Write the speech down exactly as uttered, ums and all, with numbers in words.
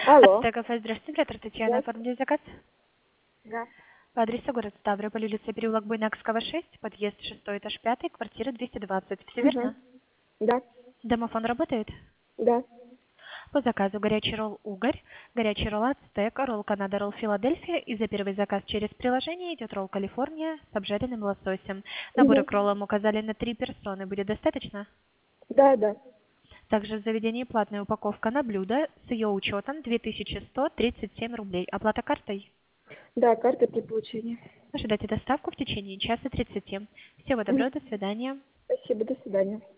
Алло. Ацтекафе, здравствуйте, оператор Татьяна, Да. оформили заказ Да. по адресу город Ставрополь, улица Переулок Буйнакского, шесть, подъезд шестой, этаж пятый, квартира двести двадцать. Все Угу. верно? Да. Домофон работает? Да. По заказу горячий ролл «Угорь», горячий ролл «Ацтек», ролл «Канада», ролл «Филадельфия» и за первый заказ через приложение идет ролл «Калифорния» с обжаренным лососем. Наборы Угу. к роллам указали на три персоны. Будет достаточно? Да, да. Также в заведении платная упаковка на блюдо с ее учетом две тысячи сто тридцать семь рублей. Оплата картой. Да, карта при получении. Ожидайте доставку в течение часа тридцати. Всего Мгм. доброго, до свидания. Спасибо, до свидания.